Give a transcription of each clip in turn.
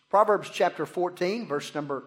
Proverbs chapter 14, verse number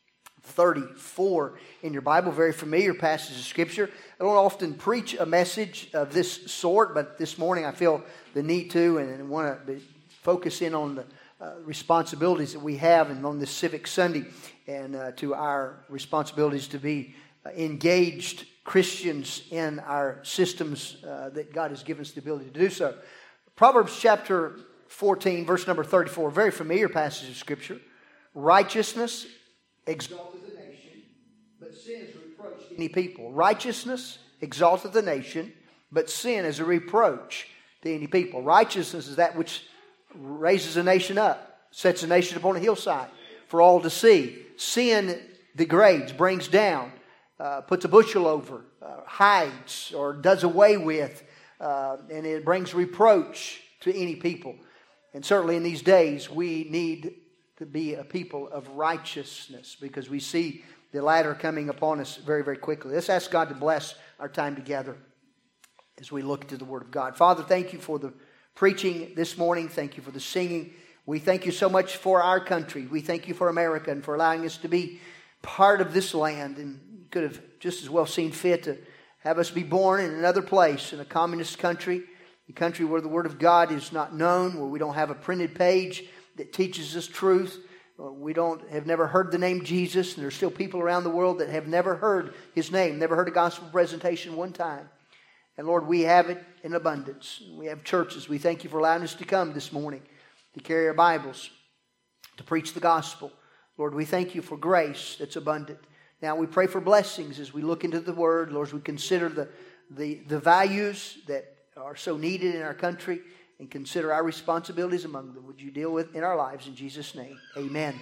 34 in your Bible. Very familiar passage of Scripture. I don't often preach a message of this sort, but this morning I feel the need to and want to focus in on the responsibilities that we have and on this Civic Sunday and to our responsibilities to be engaged Christians in our systems that God has given us the ability to do so. Proverbs chapter 14, verse number 34, very familiar passage of Scripture. Righteousness exalteth the nation, but sin is a reproach to any people. Righteousness exalteth the nation, but sin is a reproach to any people. Righteousness is that which raises a nation up, sets a nation upon a hillside for all to see. Sin degrades, brings down, puts a bushel over, hides, or does away with, and it brings reproach to any people. And certainly in these days, we need to be a people of righteousness because we see the latter coming upon us very, very quickly. Let's ask God to bless our time together as we look to the Word of God. Father, thank you for the preaching this morning. Thank you for the singing. We thank you so much for our country. We thank you for America and for allowing us to be part of this land. And you could have just as well seen fit to have us be born in another place, in a communist country, a country where the Word of God is not known, where we don't have a printed page that teaches us truth. We have never heard the name Jesus, and there's still people around the world that have never heard His name, never heard a gospel presentation one time. And Lord, we have it in abundance. We have churches. We thank you for allowing us to come this morning to carry our Bibles, to preach the gospel. Lord, we thank you for grace that's abundant. Now we pray for blessings as we look into the Word. Lord, as we consider the values that are so needed in our country and consider our responsibilities among them. Would you deal with in our lives in Jesus' name? Amen.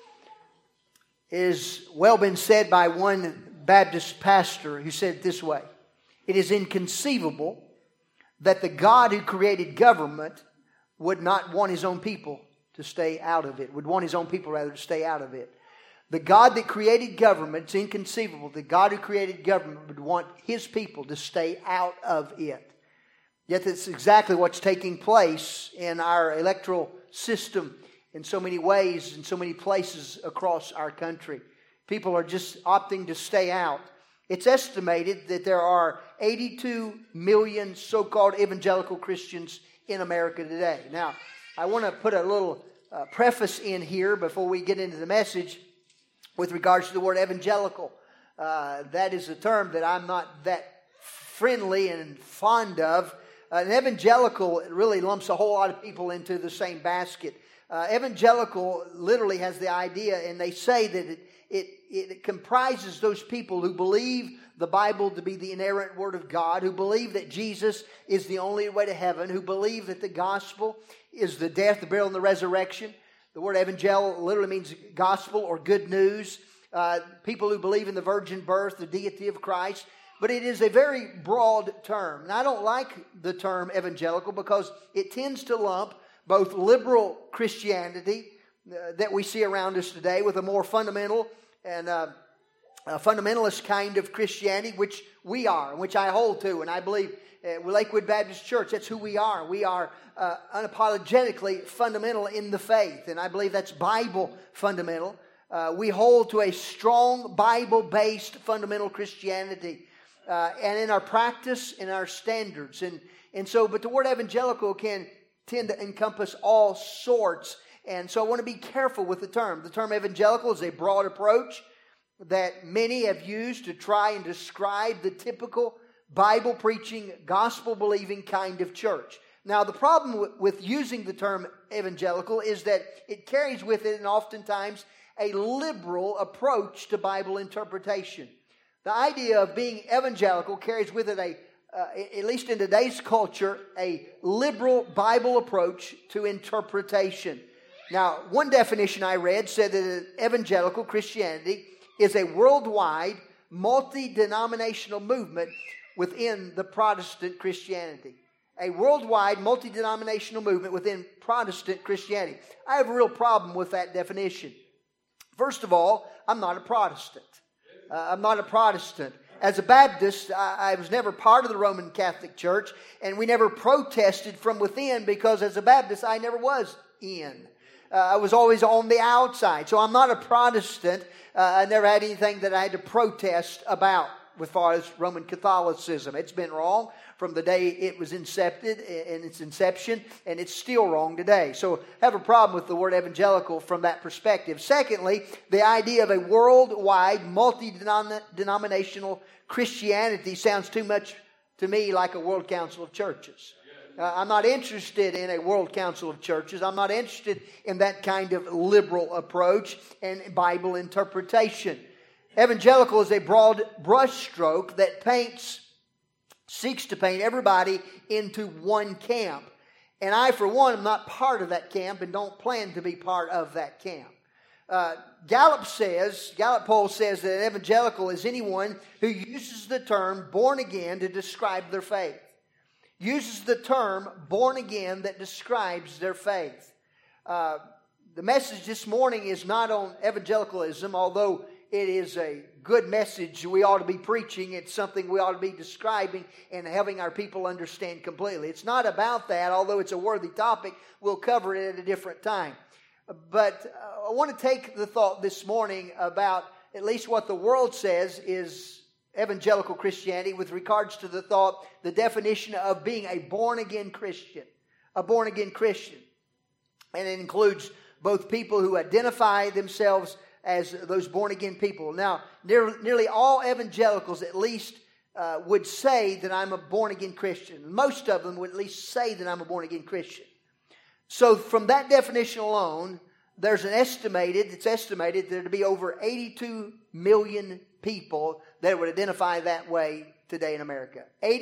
It has well been said by one Baptist pastor who said it this way: it is inconceivable that the God who created government would not want His own people to stay out of it, would want His own people rather to stay out of it. The God that created government, it's inconceivable, the God who created government would want His people to stay out of it. Yet that's exactly what's taking place in our electoral system in so many ways, in so many places across our country. People are just opting to stay out. It's estimated that there are 82 million so-called evangelical Christians in America today. Now, I want to put a little preface in here before we get into the message with regards to the word evangelical. That is a term that I'm not that friendly and fond of. An evangelical really lumps a whole lot of people into the same basket. Evangelical literally has the idea, and they say that it comprises those people who believe the Bible to be the inerrant Word of God, who believe that Jesus is the only way to heaven, who believe that the gospel is the death, the burial, and the resurrection. The word evangel literally means gospel or good news. People who believe in the virgin birth, the deity of Christ. But it is a very broad term. And I don't like the term evangelical because it tends to lump both liberal Christianity that we see around us today with a more fundamental and a fundamentalist kind of Christianity, which we are, which I hold to. And I believe Lakewood Baptist Church, that's who we are. We are unapologetically fundamental in the faith. And I believe that's Bible fundamental. We hold to a strong Bible-based fundamental Christianity. And in our practice, in our standards. And so, but the word evangelical can tend to encompass all sorts. And so I want to be careful with the term. The term evangelical is a broad approach that many have used to try and describe the typical Bible-preaching, gospel-believing kind of church. Now, the problem with using the term evangelical is that it carries with it, and oftentimes, a liberal approach to Bible interpretation. The idea of being evangelical carries with it at least in today's culture, a liberal Bible approach to interpretation. Now, one definition I read said that evangelical Christianity is a worldwide, multi-denominational movement within the Protestant Christianity. A worldwide, multi-denominational movement within Protestant Christianity. I have a real problem with that definition. First of all, I'm not a Protestant. I'm not a Protestant. As a Baptist, I was never part of the Roman Catholic Church, and we never protested from within because as a Baptist, I never was in. I was always on the outside. So I'm not a Protestant. I never had anything that I had to protest about as far as Roman Catholicism. It's been wrong from the day it was incepted in its inception, and it's still wrong today. So I have a problem with the word evangelical from that perspective. Secondly, the idea of a worldwide, multi-denominational Christianity sounds too much to me like a World Council of Churches. I'm not interested in a World Council of Churches. I'm not interested in that kind of liberal approach and Bible interpretation. Evangelical is a broad brushstroke that seeks to paint everybody into one camp. And I, for one, am not part of that camp and don't plan to be part of that camp. Gallup poll says that evangelical is anyone who uses the term born again to describe their faith. Uses the term born again that describes their faith. The message this morning is not on evangelicalism, although it is a good message we ought to be preaching. It's something we ought to be describing and having our people understand completely. It's not about that, although it's a worthy topic. We'll cover it at a different time. But I want to take the thought this morning about at least what the world says is evangelical Christianity with regards to the definition of being a born-again Christian. A born-again Christian. And it includes both people who identify themselves as those born-again people. Now, nearly all evangelicals at least would say that I'm a born-again Christian. Most of them would at least say that I'm a born-again Christian. So from that definition alone, it's estimated there to be over 82 million people that would identify that way today in America.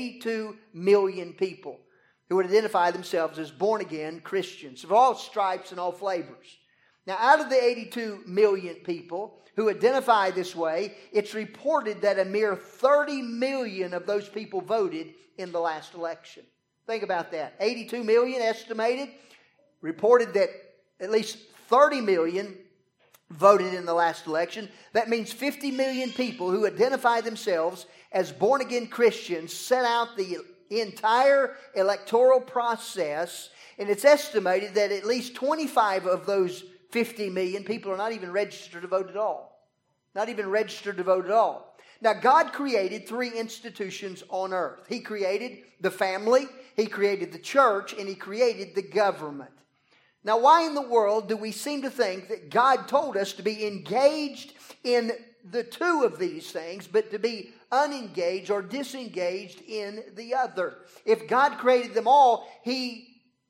82 million people who would identify themselves as born-again Christians of all stripes and all flavors. Now, out of the 82 million people who identify this way, it's reported that a mere 30 million of those people voted in the last election. Think about that. 82 million estimated, reported that at least 30 million voted in the last election. That means 50 million people who identify themselves as born-again Christians set out the entire electoral process, and it's estimated that at least 25 of those 50 million people are not even registered to vote at all. Not even registered to vote at all. Now, God created three institutions on earth. He created the family, He created the church, and He created the government. Now, why in the world do we seem to think that God told us to be engaged in the two of these things, but to be unengaged or disengaged in the other? If God created them all, He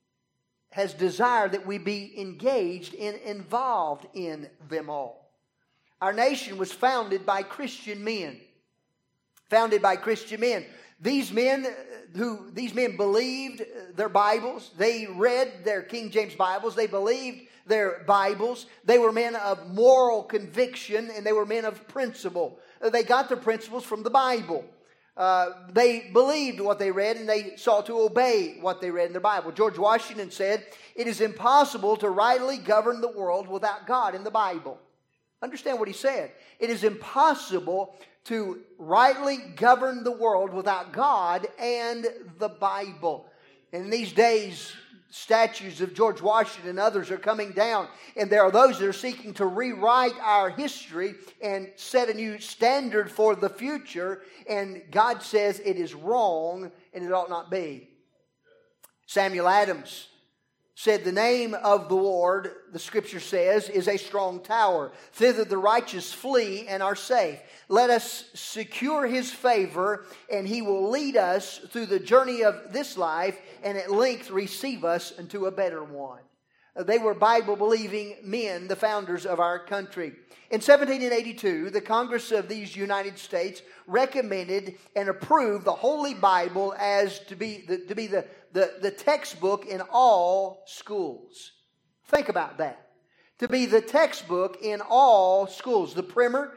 has desired that we be engaged and involved in them all. Our nation was founded by Christian men. Founded by Christian men. These men believed their Bibles. They read their King James Bibles. They believed their Bibles. They were men of moral conviction and they were men of principle. They got their principles from the Bible. They believed what they read and they sought to obey what they read in the Bible. George Washington said, "It is impossible to rightly govern the world without God in the Bible." Understand what he said. It is impossible to rightly govern the world without God and the Bible. In these days, statues of George Washington and others are coming down, and there are those that are seeking to rewrite our history and set a new standard for the future, and God says it is wrong and it ought not be. Samuel Adams said, "The name of the Lord," the scripture says, "is a strong tower. Thither the righteous flee and are safe. Let us secure His favor, and He will lead us through the journey of this life, and at length receive us into a better one." They were Bible-believing men, the founders of our country. In 1782, the Congress of these United States recommended and approved the Holy Bible as to be the textbook in all schools. Think about that. To be the textbook in all schools. The primer,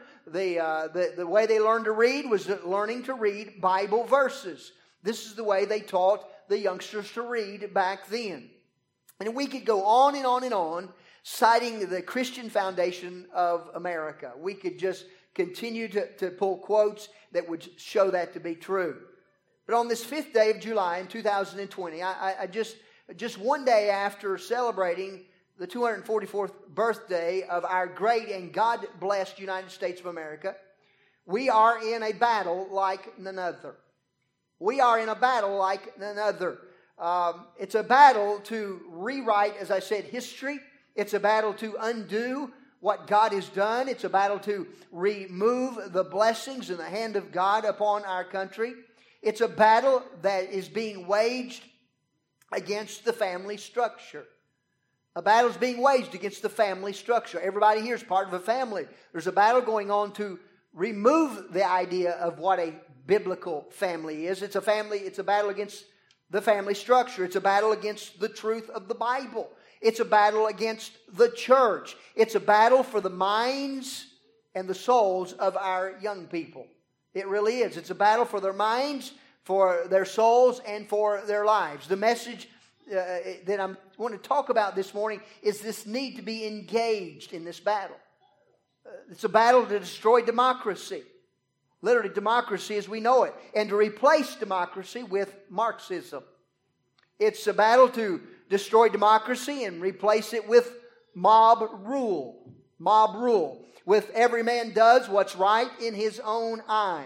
the way they learned to read was learning to read Bible verses. This is the way they taught the youngsters to read back then. And we could go on and on and on, citing the Christian foundation of America. We could just continue to pull quotes that would show that to be true. But on this 5th day of July in 2020, I just one day after celebrating the 244th birthday of our great and God-blessed United States of America, we are in a battle like none other. We are in a battle like none other. It's a battle to rewrite, as I said, history. It's a battle to undo what God has done. It's a battle to remove the blessings and the hand of God upon our country. It's a battle that is being waged against the family structure. A battle is being waged against the family structure. Everybody here is part of a family. There's a battle going on to remove the idea of what a biblical family is. It's a battle against the family structure. It's a battle against the truth of the Bible. It's a battle against the church. It's a battle for the minds and the souls of our young people. It really is. It's a battle for their minds, for their souls, and for their lives. The message that I want to talk about this morning is this need to be engaged in this battle. It's a battle to destroy democracy. Literally, democracy as we know it. And to replace democracy with Marxism. It's a battle to destroy democracy and replace it with mob rule. Mob rule. With every man does what's right in his own eyes.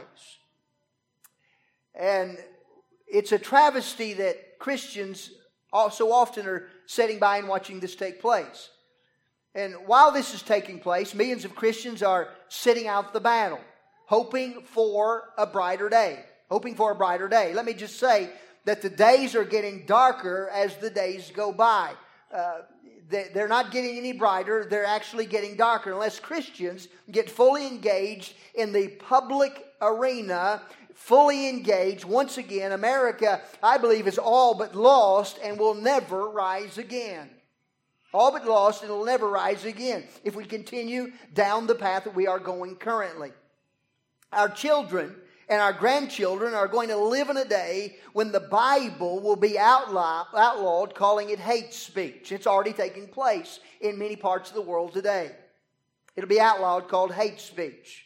And it's a travesty that Christians so often are sitting by and watching this take place. And while this is taking place, millions of Christians are sitting out the battle, hoping for a brighter day. Hoping for a brighter day. Let me just say that the days are getting darker as the days go by. They're not getting any brighter. They're actually getting darker. Unless Christians get fully engaged in the public arena, fully engaged, once again, America, I believe, is all but lost and will never rise again. All but lost and will never rise again if we continue down the path that we are going currently. Our children and our grandchildren are going to live in a day when the Bible will be outlawed, calling it hate speech. It's already taking place in many parts of the world today. It'll be outlawed, called hate speech.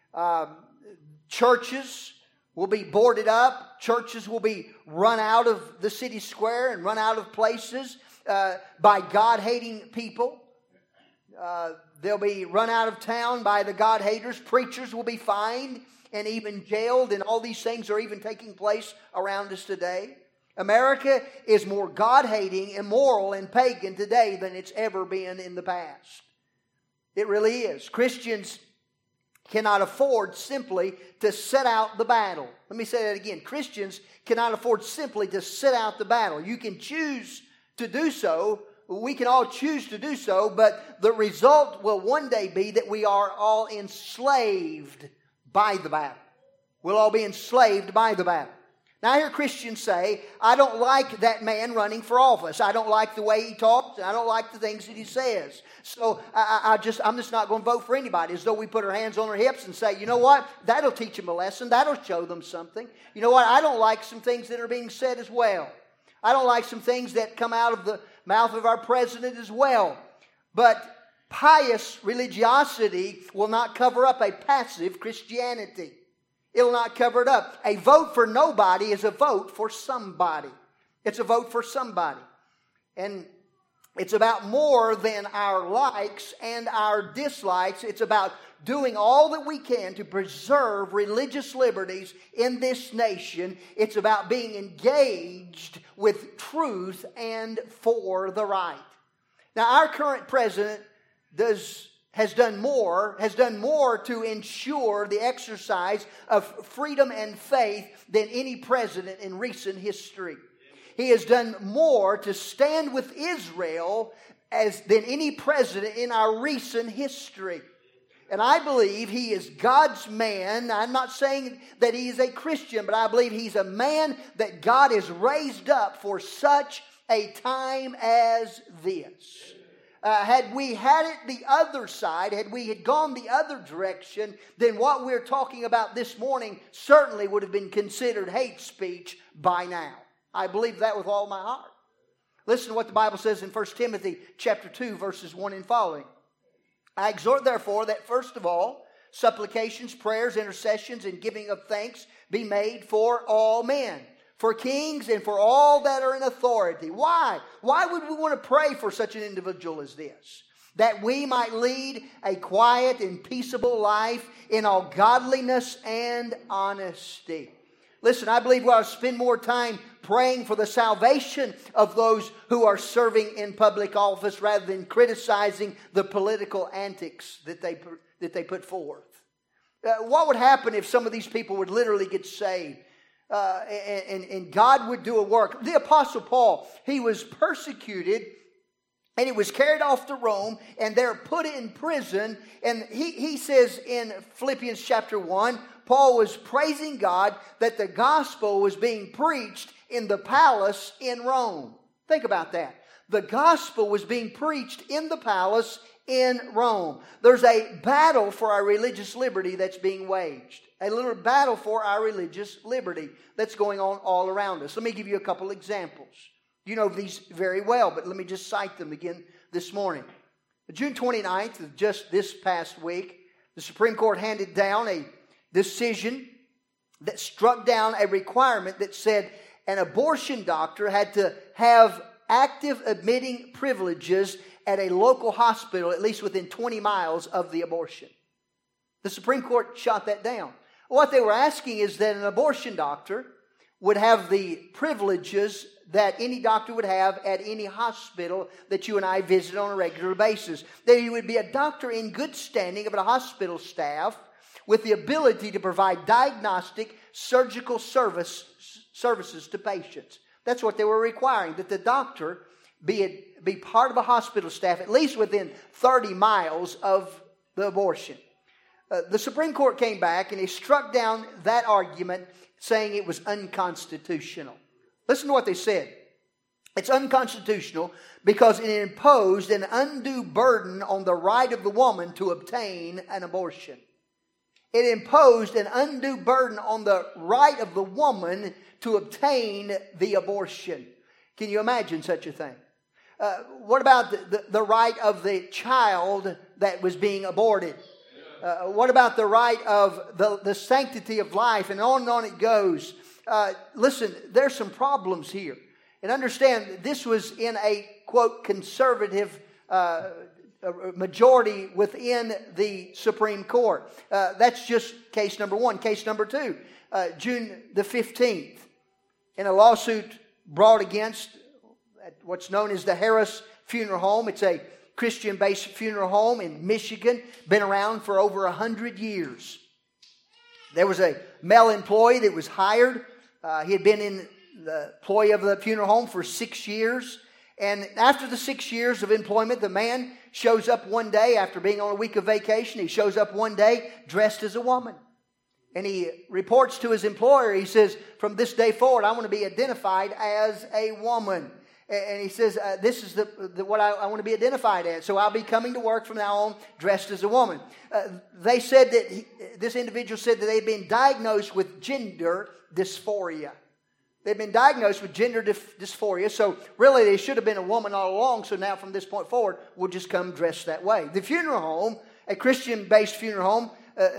Churches will be boarded up. Churches will be run out of the city square and run out of places by God-hating people. They'll be run out of town by the God-haters. Preachers will be fined and even jailed, and all these things are even taking place around us today. America is more God-hating, immoral, and pagan today than it's ever been in the past. It really is. Christians cannot afford simply to sit out the battle. Let me say that again. Christians cannot afford simply to sit out the battle. You can choose to do so. We can all choose to do so, but the result will one day be that we are all enslaved by the battle. We'll all be enslaved by the battle. Now I hear Christians say, I don't like that man running for office. I don't like the way he talks, and I don't like the things that he says. So I'm just not going to vote for anybody. As though we put our hands on our hips and say, you know what? That'll teach them a lesson. That'll show them something. You know what? I don't like some things that are being said as well. I don't like some things that come out of the mouth of our president as well. But pious religiosity will not cover up a passive Christianity. It will not cover it up. A vote for nobody is a vote for somebody. It's a vote for somebody. And it's about more than our likes and our dislikes. It's about doing all that we can to preserve religious liberties in this nation. It's about being engaged with truth and for the right. Now, our current president has done more to ensure the exercise of freedom and faith than any president in recent history. He has done more to stand with Israel than any president in our recent history. And I believe he is God's man. I'm not saying that he is a Christian, but I believe he's a man that God has raised up for such a time as this. Had we had it the other side, had we had gone the other direction, then what we're talking about this morning certainly would have been considered hate speech by now. I believe that with all my heart. Listen to what the Bible says in 1 Timothy chapter 2, verses 1 and following. I exhort therefore that first of all, supplications, prayers, intercessions, and giving of thanks be made for all men, for kings and for all that are in authority. Why? Why would we want to pray for such an individual as this? That we might lead a quiet and peaceable life in all godliness and honesty. Listen, I believe we ought to spend more time praying for the salvation of those who are serving in public office rather than criticizing the political antics that they put forth. What would happen if some of these people would literally get saved and God would do a work? The Apostle Paul, he was persecuted and he was carried off to Rome and they're put in prison. And he says in Philippians chapter 1, Paul was praising God that the gospel was being preached in the palace in Rome. Think about that. The gospel was being preached in the palace in Rome. There's a battle for our religious liberty that's being waged. A little battle for our religious liberty that's going on all around us. Let me give you a couple examples. You know these very well, but let me just cite them again this morning. June 29th, just this past week, the Supreme Court handed down a decision that struck down a requirement that said an abortion doctor had to have active admitting privileges at a local hospital, at least within 20 miles of the abortion. The Supreme Court shot that down. What they were asking is that an abortion doctor would have the privileges that any doctor would have at any hospital that you and I visit on a regular basis. That he would be a doctor in good standing of a hospital staff with the ability to provide diagnostic surgical services to patients. That's what they were requiring, that the doctor be part of a hospital staff, at least within 30 miles of the abortion. The Supreme Court came back and they struck down that argument, saying it was unconstitutional. Listen to what they said. It's unconstitutional because it imposed an undue burden on the right of the woman to obtain an abortion. It imposed an undue burden on the right of the woman to obtain the abortion. Can you imagine such a thing? What about the right of the child that was being aborted? What about the right of the sanctity of life? And on it goes. Listen, there's some problems here. And understand, this was in a, quote, conservative majority within the Supreme Court. That's just case number one. Case number two, June the 15th, in a lawsuit brought against what's known as the Harris Funeral Home. It's a Christian-based funeral home in Michigan, been around for over 100 years. There was a male employee that was hired. He had been in the employee of the funeral home for 6 years. And after the 6 years of employment, the man shows up one day after being on a week of vacation. He shows up one day dressed as a woman. And he reports to his employer. He says, from this day forward, I want to be identified as a woman. And he says, this is what I want to be identified as. So I'll be coming to work from now on dressed as a woman. They said that this individual said that they'd been diagnosed with gender dysphoria. They'd been diagnosed with gender dysphoria. So really they should have been a woman all along. So now from this point forward, we'll just come dressed that way. The funeral home, a Christian-based funeral home,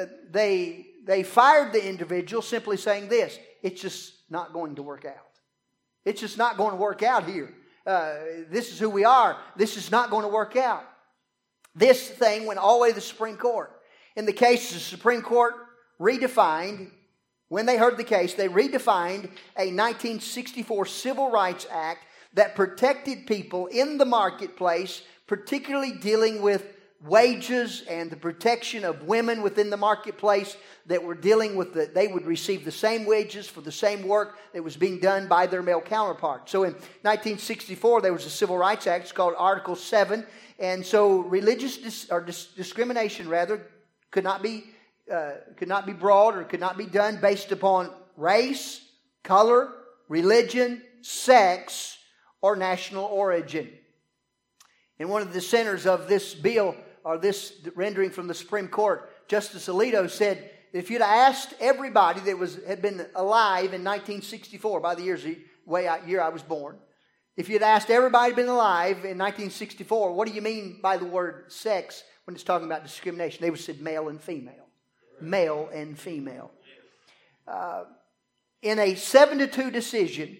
they fired the individual simply saying this: it's just not going to work out. It's just not going to work out here. This is who we are. This is not going to work out. This thing went all the way to the Supreme Court. In the case, the Supreme Court redefined, when they heard the case, they redefined a 1964 Civil Rights Act that protected people in the marketplace, particularly dealing with wages and the protection of women within the marketplace that were dealing with they would receive the same wages for the same work that was being done by their male counterpart. So in 1964, there was a Civil Rights Act. It's called Article 7. And so religious discrimination could not be brought or could not be done based upon race, color, religion, sex, or national origin. And one of the dissenters of this bill, or this rendering from the Supreme Court, Justice Alito, said that if you'd asked everybody that had been alive in 1964, by the year I was born, if you'd asked everybody who'd been alive in 1964, what do you mean by the word sex when it's talking about discrimination? They would have said male and female. Male and female. in a 7-2 decision,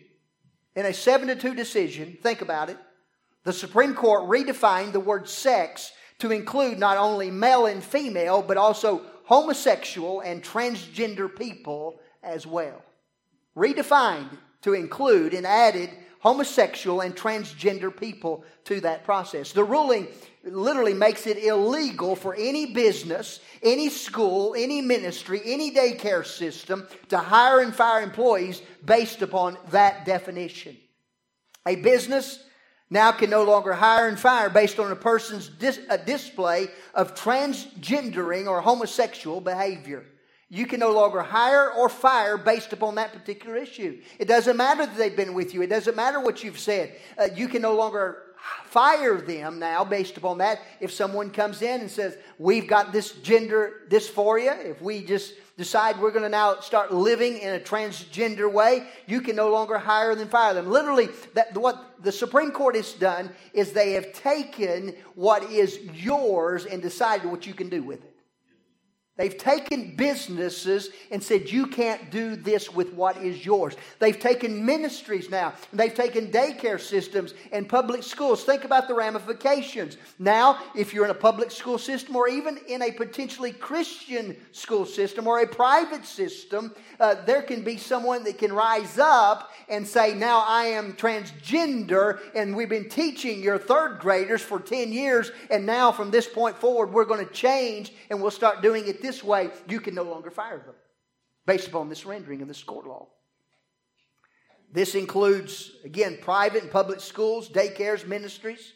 think about it, the Supreme Court redefined the word sex to include not only male and female, but also homosexual and transgender people as well. Redefined to include and added homosexual and transgender people to that process. The ruling literally makes it illegal for any business, any school, any ministry, any daycare system to hire and fire employees based upon that definition. A business now can no longer hire and fire based on a person's display of transgendering or homosexual behavior. You can no longer hire or fire based upon that particular issue. It doesn't matter that they've been with you. It doesn't matter what you've said. You can no longer fire them now based upon that. If someone comes in and says, we've got this gender dysphoria, if we just decide we're going to now start living in a transgender way, you can no longer hire them, fire them. Literally, what the Supreme Court has done is they have taken what is yours and decided what you can do with it. They've taken businesses and said, you can't do this with what is yours. They've taken ministries now. They've taken daycare systems and public schools. Think about the ramifications. Now, if you're in a public school system or even in a potentially Christian school system or a private system, there can be someone that can rise up and say, now I am transgender, and we've been teaching your third graders for 10 years, and now from this point forward, we're going to change and we'll start doing it this way. You can no longer fire them based upon this rendering of this court law. This includes, again, private and public schools, daycares, ministries.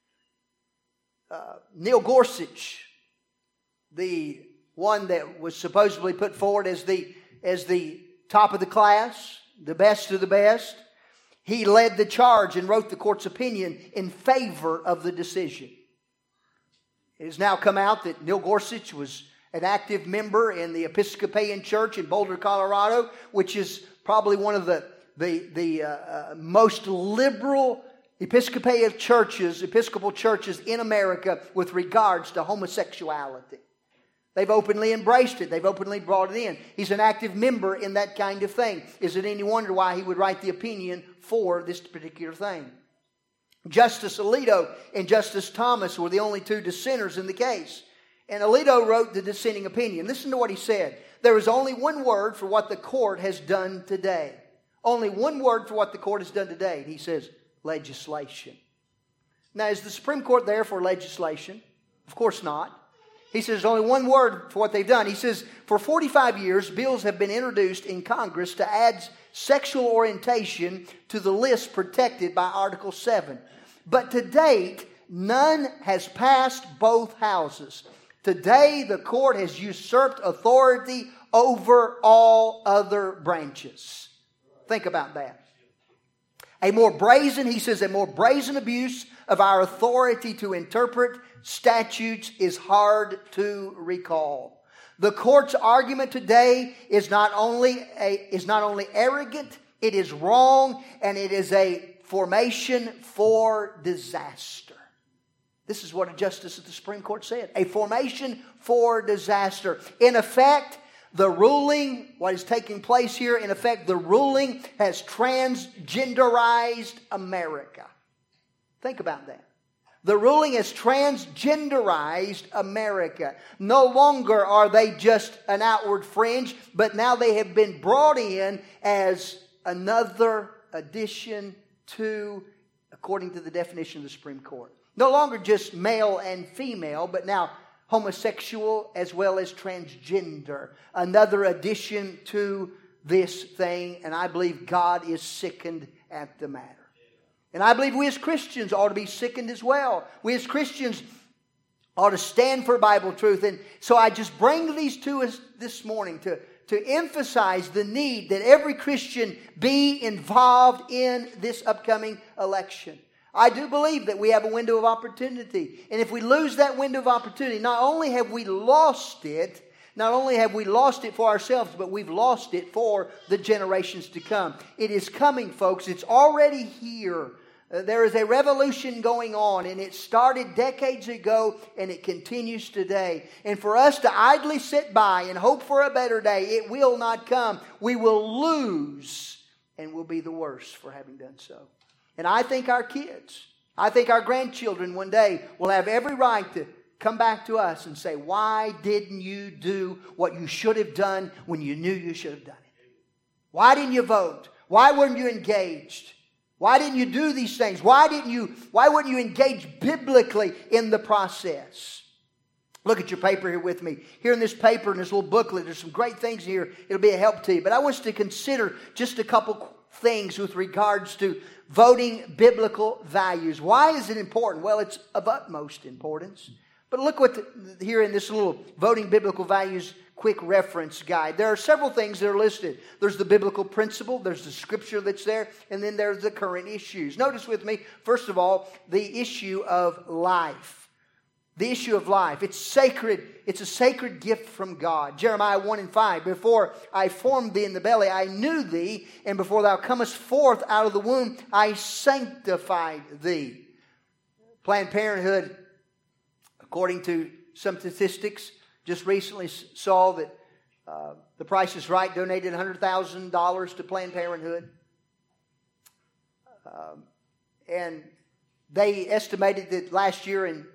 Neil Gorsuch, the one that was supposedly put forward as the top of the class, the best of the best, he led the charge and wrote the court's opinion in favor of the decision. It has now come out that Neil Gorsuch was an active member in the Episcopalian Church in Boulder, Colorado, which is probably one of the most liberal Episcopal churches in America with regards to homosexuality. They've openly embraced it. They've openly brought it in. He's an active member in that kind of thing. Is it any wonder why he would write the opinion for this particular thing? Justice Alito and Justice Thomas were the only two dissenters in the case. And Alito wrote the dissenting opinion. Listen to what he said. There is only one word for what the court has done today. Only one word for what the court has done today. And he says, legislation. Now, is the Supreme Court there for legislation? Of course not. He says there's only one word for what they've done. He says, for 45 years, bills have been introduced in Congress to add sexual orientation to the list protected by Article 7. But to date, none has passed both houses. Today, the court has usurped authority over all other branches. Think about that. A more brazen abuse of our authority to interpret statutes is hard to recall. The court's argument today is not only arrogant, it is wrong, and it is a formation for disaster. This is what a justice at the Supreme Court said. A formation for disaster. In effect, the ruling, what is taking place here, in effect, the ruling has transgenderized America. Think about that. The ruling has transgenderized America. No longer are they just an outward fringe, but now they have been brought in as another addition to, according to the definition of the Supreme Court. No longer just male and female, but now homosexual as well as transgender. Another addition to this thing, and I believe God is sickened at the matter. And I believe we as Christians ought to be sickened as well. We as Christians ought to stand for Bible truth. And so I just bring these to us this morning to emphasize the need that every Christian be involved in this upcoming election. I do believe that we have a window of opportunity. And if we lose that window of opportunity, not only have we lost it for ourselves, but we've lost it for the generations to come. It is coming, folks. It's already here. There is a revolution going on, and it started decades ago, and it continues today. And for us to idly sit by and hope for a better day, it will not come. We will lose, and we'll be the worse for having done so. And I think our kids, I think our grandchildren one day will have every right to come back to us and say, why didn't you do what you should have done when you knew you should have done it? Why didn't you vote? Why weren't you engaged? Why didn't you do these things? Why wouldn't you engage biblically in the process? Look at your paper here with me. Here in this paper, in this little booklet, there's some great things here. It'll be a help to you. But I want us to consider just a couple things with regards to voting biblical values. Why is it important? Well, it's of utmost importance. But look what here in this little voting biblical values quick reference guide. There are several things that are listed. There's the biblical principle, there's the scripture that's there, and then there's the current issues. Notice with me, first of all, the issue of life. The issue of life. It's sacred. It's a sacred gift from God. Jeremiah 1:5. Before I formed thee in the belly, I knew thee, and before thou comest forth out of the womb, I sanctified thee. Planned Parenthood, according to some statistics, just recently saw that The Price is Right donated $100,000 to Planned Parenthood. And they estimated that last year in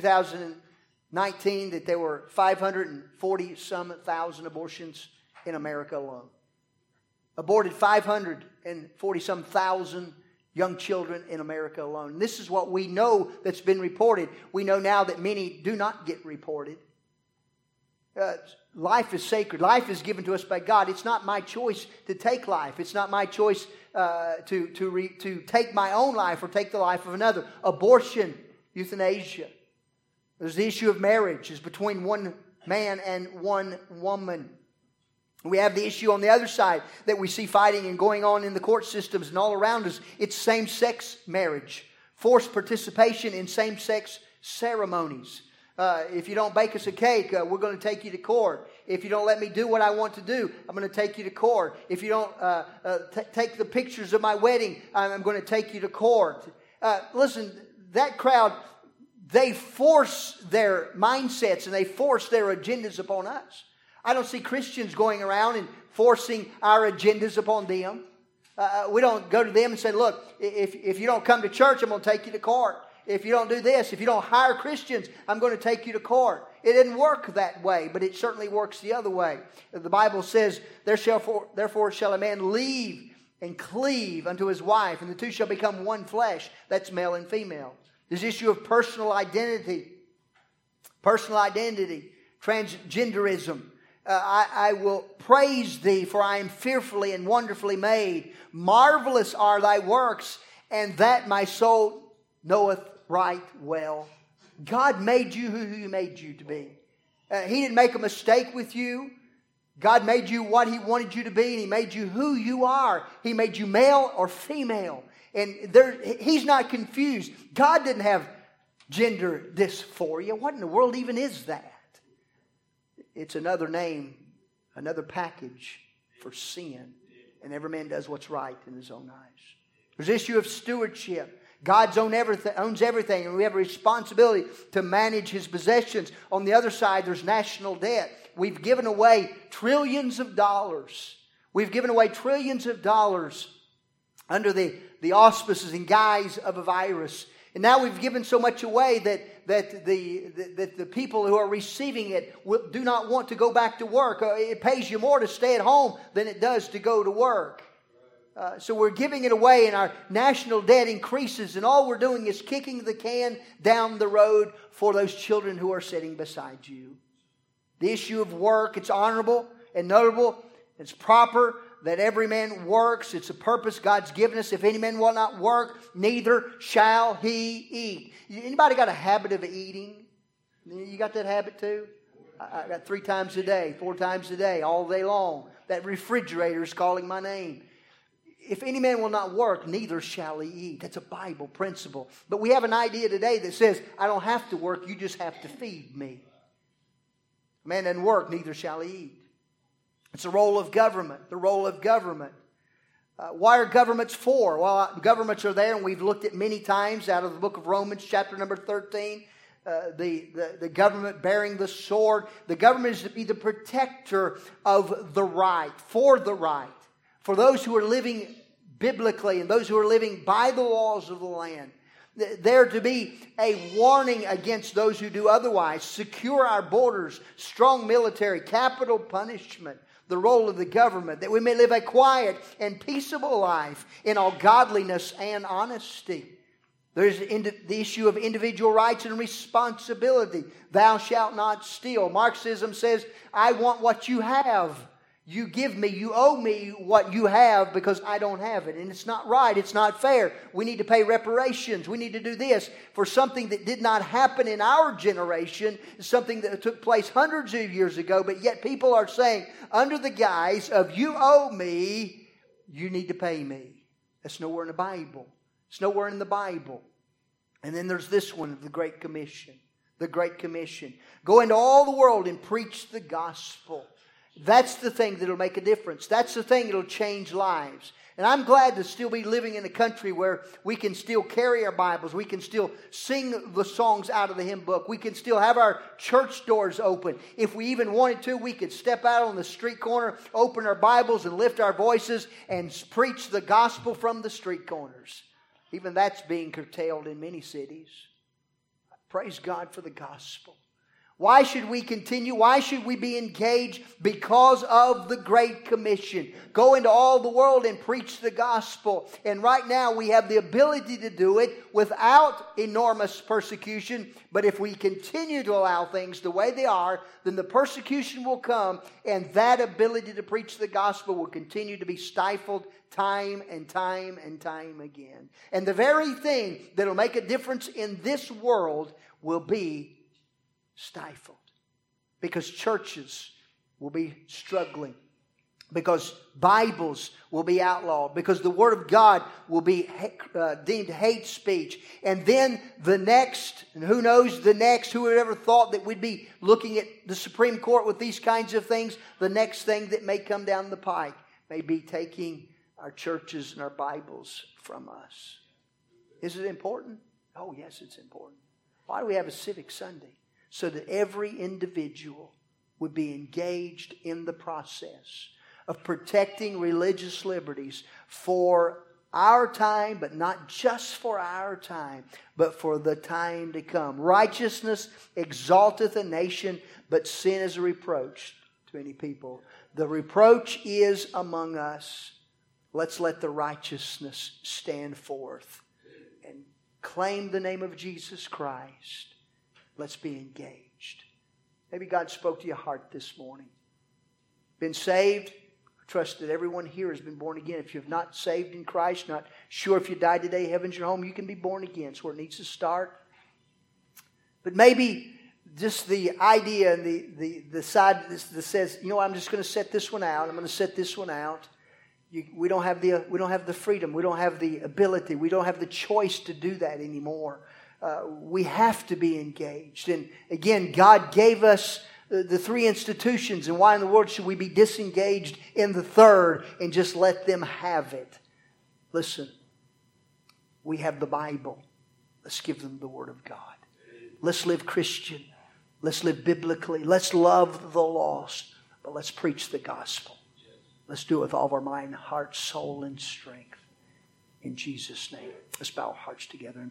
2019 that there were 540-some thousand abortions in America alone. Aborted 540-some thousand young children in America alone. This is what we know that's been reported. We know now that many do not get reported. Life is sacred. Life is given to us by God. It's not my choice to take life. It's not my choice to take my own life or take the life of another. Abortion, euthanasia. There's the issue of marriage. It's between one man and one woman. We have the issue on the other side that we see fighting and going on in the court systems and all around us. It's same-sex marriage. Forced participation in same-sex ceremonies. If you don't bake us a cake, we're going to take you to court. If you don't let me do what I want to do, I'm going to take you to court. If you don't take the pictures of my wedding, I'm going to take you to court. Listen, that crowd, they force their mindsets and they force their agendas upon us. I don't see Christians going around and forcing our agendas upon them. We don't go to them and say, look, if you don't come to church, I'm going to take you to court. If you don't do this, if you don't hire Christians, I'm going to take you to court. It didn't work that way, but it certainly works the other way. The Bible says, therefore shall a man leave and cleave unto his wife, and the two shall become one flesh. That's male and female. This issue of personal identity, transgenderism. I will praise thee, for I am fearfully and wonderfully made. Marvelous are thy works, and that my soul knoweth right well. God made you who He made you to be. He didn't make a mistake with you. God made you what He wanted you to be, and He made you who you are. He made you male or female. And He's not confused. God didn't have gender dysphoria. What in the world even is that? It's another name, another package for sin. And every man does what's right in his own eyes. There's the issue of stewardship. God owns everything, and we have a responsibility to manage His possessions. On the other side, there's national debt. We've given away trillions of dollars. We've given away trillions of dollars under the auspices and guise of a virus. And now we've given so much away that the people who are receiving it do not want to go back to work. It pays you more to stay at home than it does to go to work. So we're giving it away, and our national debt increases, and all we're doing is kicking the can down the road for those children who are sitting beside you. The issue of work, it's honorable and notable. It's proper that every man works. It's a purpose God's given us. If any man will not work, neither shall he eat. Anybody got a habit of eating? You got that habit too? I got 3 times a day, 4 times a day, all day long. That refrigerator is calling my name. If any man will not work, neither shall he eat. That's a Bible principle. But we have an idea today that says, I don't have to work, you just have to feed me. A man doesn't work, neither shall he eat. It's the role of government. The role of government. Why are governments for? Well, governments are there, and we've looked at many times out of the book of Romans, chapter number 13. The government bearing the sword. The government is to be the protector of the right, for those who are living biblically and those who are living by the laws of the land. There to be a warning against those who do otherwise. Secure our borders, strong military, capital punishment. The role of the government, that we may live a quiet and peaceable life in all godliness and honesty. There's the issue of individual rights and responsibility. Thou shalt not steal. Marxism says, I want what you have. You give me, you owe me what you have because I don't have it. And it's not right. It's not fair. We need to pay reparations. We need to do this for something that did not happen in our generation, something that took place hundreds of years ago. But yet people are saying, under the guise of you owe me, you need to pay me. That's nowhere in the Bible. It's nowhere in the Bible. And then there's this one, the Great Commission. The Great Commission. Go into all the world and preach the gospel. That's the thing that'll make a difference. That's the thing that'll change lives. And I'm glad to still be living in a country where we can still carry our Bibles. We can still sing the songs out of the hymn book. We can still have our church doors open. If we even wanted to, we could step out on the street corner, open our Bibles and lift our voices and preach the gospel from the street corners. Even that's being curtailed in many cities. Praise God for the gospel. Why should we continue? Why should we be engaged? Because of the Great Commission. Go into all the world and preach the gospel. And right now we have the ability to do it without enormous persecution. But if we continue to allow things the way they are, then the persecution will come, and that ability to preach the gospel will continue to be stifled time and time and time again. And the very thing that will make a difference in this world will be stifled, because churches will be struggling, because Bibles will be outlawed, because the Word of God will be deemed hate speech. And then the next, and who knows the next, who would ever thought that we'd be looking at the Supreme Court with these kinds of things? The next thing that may come down the pike may be taking our churches and our Bibles from us. Is it important? Oh yes, it's important. Why do we have a Civic Sunday? So that every individual would be engaged in the process of protecting religious liberties for our time, but not just for our time, but for the time to come. Righteousness exalteth a nation, but sin is a reproach to any people. The reproach is among us. Let's let the righteousness stand forth and claim the name of Jesus Christ. Let's be engaged. Maybe God spoke to your heart this morning. Been saved? I trust that everyone here has been born again. If you're not saved in Christ, not sure if you died today, heaven's your home, you can be born again. It's where it needs to start. But maybe just the idea and the side that says, you know, I'm just going to set this one out. I'm going to set this one out. We don't have the freedom. We don't have the ability. We don't have the choice to do that anymore. We have to be engaged. And again, God gave us the three institutions. And why in the world should we be disengaged in the third and just let them have it? Listen, we have the Bible. Let's give them the Word of God. Let's live Christian. Let's live biblically. Let's love the lost. But let's preach the gospel. Let's do it with all of our mind, heart, soul, and strength. In Jesus' name. Let's bow our hearts together and pray.